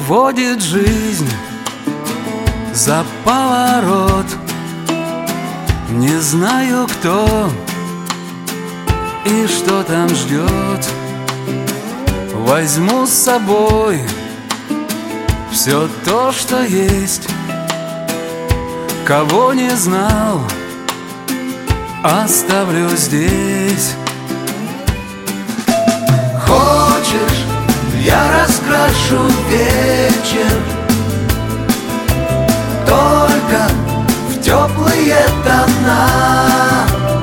уводит жизнь за поворот. Не знаю, кто и что там ждет. Возьму с собой все то, что есть. Кого не знал, оставлю здесь. Хочешь, я раскрашу вечер, только в теплые тона.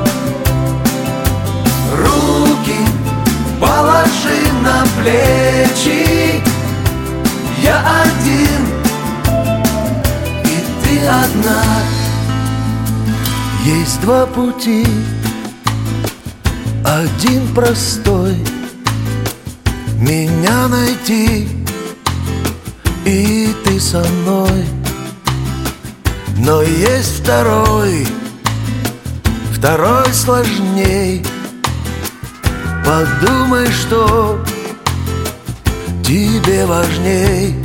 Руки положи на плечи. Я один, и ты одна. Есть два пути, один простой: меня найти, и ты со мной. Но есть второй сложней. Подумай, что тебе важней.